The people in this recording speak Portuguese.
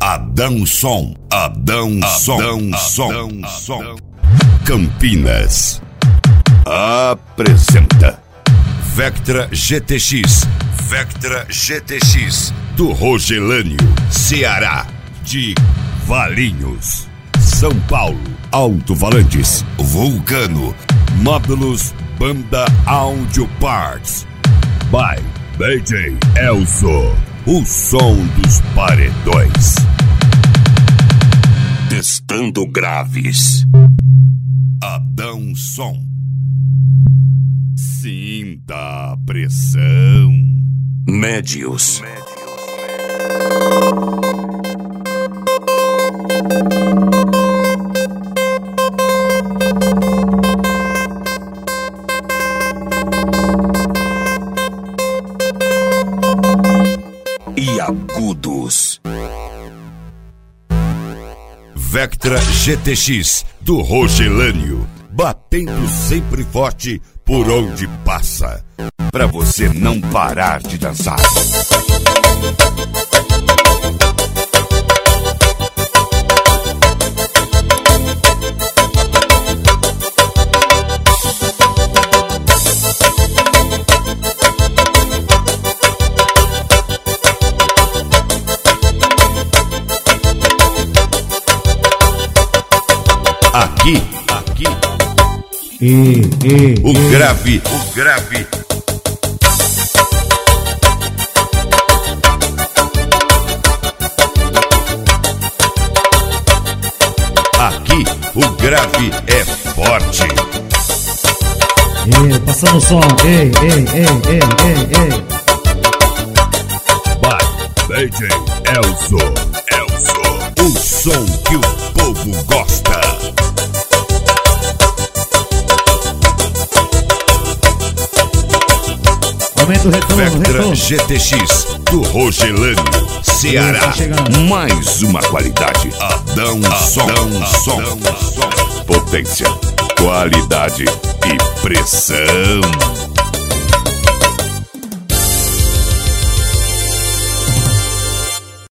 Adão Som. Campinas apresenta Vectra GTX do Rogelânio, Ceará, de Valinhos, São Paulo, Alto-Falantes, Vulcano, Módulos, Banda Audio Parts, by DJ Elzo, o som dos paredões. Testando graves. Adão Som. Sinta a pressão. Médios. E agudos. Vectra GTX do Rogelânio, batendo sempre forte por onde passa, pra você não parar de dançar. Aqui. O grave. Aqui o grave é forte. Passando o som. Vai, DJ Elzo. O som que o povo gosta. Aumenta o retorno. GTX do Rogelânio, Ceará. Mais uma qualidade. Adão Som. Potência, qualidade e pressão.